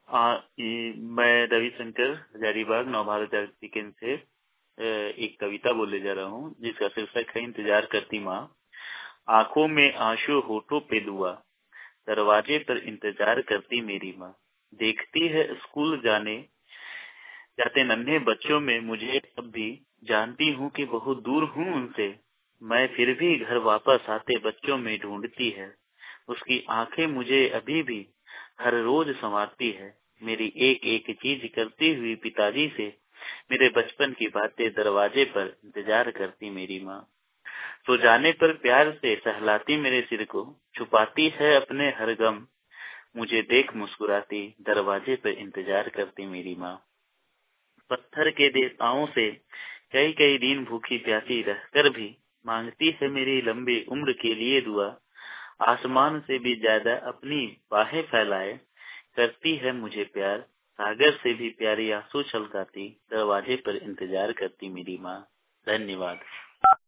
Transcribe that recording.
मैं रविशंकर हजारीबाग नवभारत जागृति केंद्र से एक कविता बोले जा रहा हूँ जिसका शीर्षक है इंतजार करती माँ। आंखों में आंसू होठों पे दुआ, दरवाजे पर इंतजार करती मेरी माँ। देखती है स्कूल जाते नन्हे बच्चों में मुझे अब भी, जानती हूँ कि बहुत दूर हूँ उनसे, मैं फिर भी घर वापस आते बच्चों में ढूंढती है। उसकी आंखें मुझे अभी भी हर रोज संवारती है। मेरी एक एक चीज करती हुई पिताजी से मेरे बचपन की बातें दरवाजे पर इंतजार करती मेरी माँ। तो जाने पर प्यार से सहलाती मेरे सिर को, छुपाती है अपने हर गम, मुझे देख मुस्कुराती दरवाजे पर इंतजार करती मेरी माँ। पत्थर के देवताओं से कई कई दिन भूखी प्यासी रहकर भी मांगती है मेरी लंबी उम्र के लिए दुआ। आसमान से भी ज्यादा अपनी बाहें फैलाए करती है मुझे प्यार, सागर से भी प्यारी आंसू छलकाती दरवाजे पर इंतजार करती मेरी माँ। धन्यवाद।